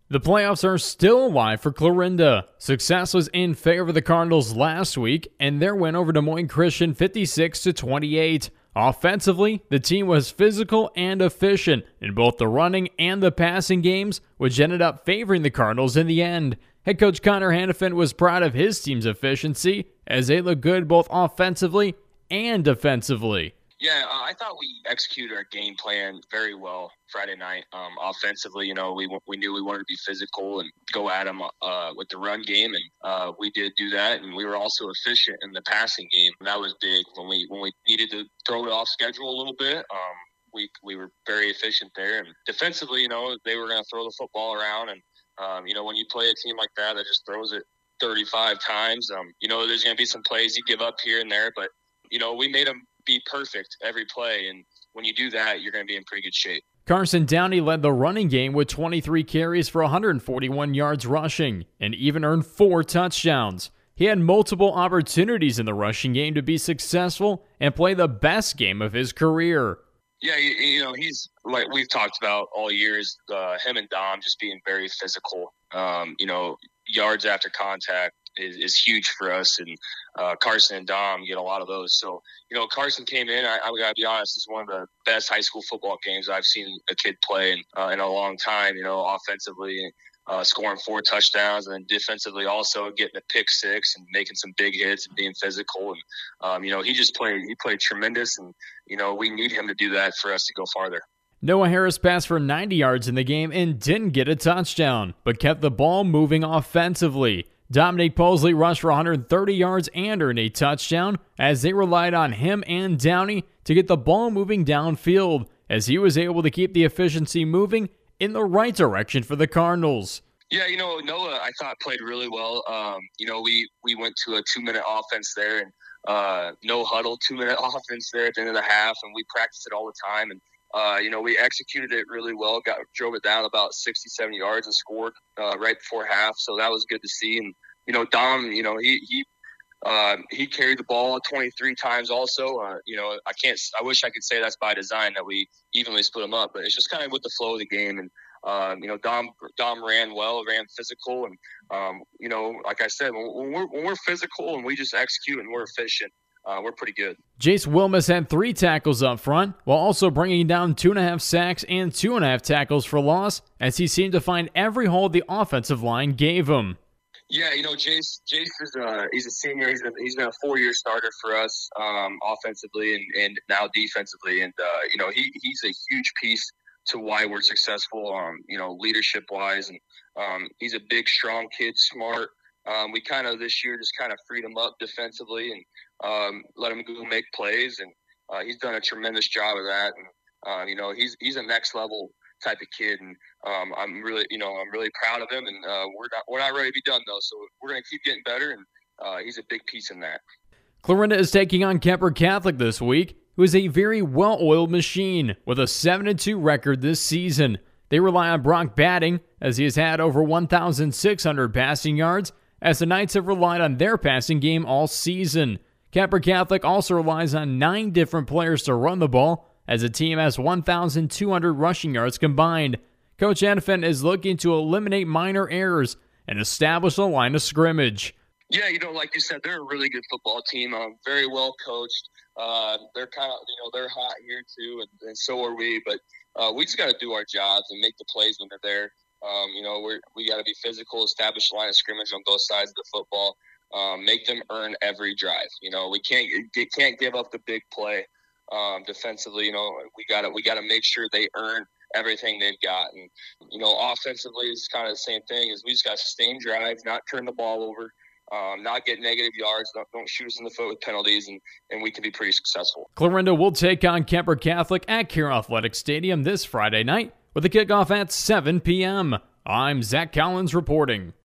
The playoffs are still alive for Clarinda. Success was in favor of the Cardinals last week, and their win over Des Moines Christian 56-28. Offensively, the team was physical and efficient in both the running and the passing games, which ended up favoring the Cardinals in the end. Head coach Connor Hannafin was proud of his team's efficiency, as they look good both offensively and defensively. Yeah, I thought we executed our game plan very well Friday night. Offensively, we knew we wanted to be physical and go at them with the run game, and we did do that. And we were also efficient in the passing game. And that was big when we needed to throw it off schedule a little bit. We were very efficient there. And defensively, they were going to throw the football around. And when you play a team like that just throws it 35 times, there's going to be some plays you give up here and there, but we made them be perfect every play, and when you do that, you're going to be in pretty good shape. Carson Downey led the running game with 23 carries for 141 yards rushing, and even earned 4 touchdowns. He had multiple opportunities in the rushing game to be successful and play the best game of his career. Yeah, he's like we've talked about all years, him and Dom just being very physical. Yards after contact is huge for us, and Carson and Dom get a lot of those. So, Carson came in, I got to be honest, it's one of the best high school football games I've seen a kid play in a long time, offensively, scoring 4 touchdowns, and then defensively also getting a pick 6 and making some big hits and being physical. And, he played tremendous, and, we need him to do that for us to go farther. Noah Harris passed for 90 yards in the game and didn't get a touchdown, but kept the ball moving offensively. Dominic Posley rushed for 130 yards and earned a touchdown, as they relied on him and Downey to get the ball moving downfield, as he was able to keep the efficiency moving in the right direction for the Cardinals. Yeah, Noah, I thought, played really well. We went to a 2-minute offense there, and no huddle, 2-minute offense there at the end of the half, and we practiced it all the time. And we executed it really well, drove it down about 67 yards and scored right before half. So that was good to see. And, Dom, he carried the ball 23 times also. I wish I could say that's by design that we evenly split them up, but it's just kind of with the flow of the game. And, Dom ran well, ran physical. And, like I said, when we're physical and we just execute and we're efficient, we're pretty good. Jace Wilmus had 3 tackles up front, while also bringing down 2.5 sacks and 2.5 tackles for loss, as he seemed to find every hole the offensive line gave him. Yeah, Jace is he's a senior. He's been a 4-year starter for us offensively and now defensively, and he's a huge piece to why we're successful. Leadership wise, and he's a big, strong kid, smart. We kind of this year just kind of freed him up defensively and let him go make plays, and he's done a tremendous job of that. And he's a next level type of kid, and I'm really proud of him. And we're not ready to be done though, so we're gonna keep getting better. And he's a big piece in that. Clarinda is taking on Kemper Catholic this week, who is a very well-oiled machine with a 7-2 record this season. They rely on Brock batting, as he has had over 1,600 passing yards, as the Knights have relied on their passing game all season. Kemper Catholic also relies on 9 different players to run the ball, as the team has 1,200 rushing yards combined. Coach Hannafin is looking to eliminate minor errors and establish a line of scrimmage. Yeah, like you said, they're a really good football team. Very well coached. They're kind of, they're hot here too, and so are we. But we just got to do our jobs and make the plays when they're there. We got to be physical, establish a line of scrimmage on both sides of the football, make them earn every drive. We can't give up the big play. Defensively, we gotta make sure they earn everything they've got. And offensively, it's kind of the same thing. Is we just got to sustain drives, not turn the ball over, not get negative yards, don't shoot us in the foot with penalties, and we can be pretty successful. Clarinda will take on Kemper Catholic at Carroll Athletic Stadium this Friday night, with a kickoff at 7 p.m. I'm Zach Collins reporting.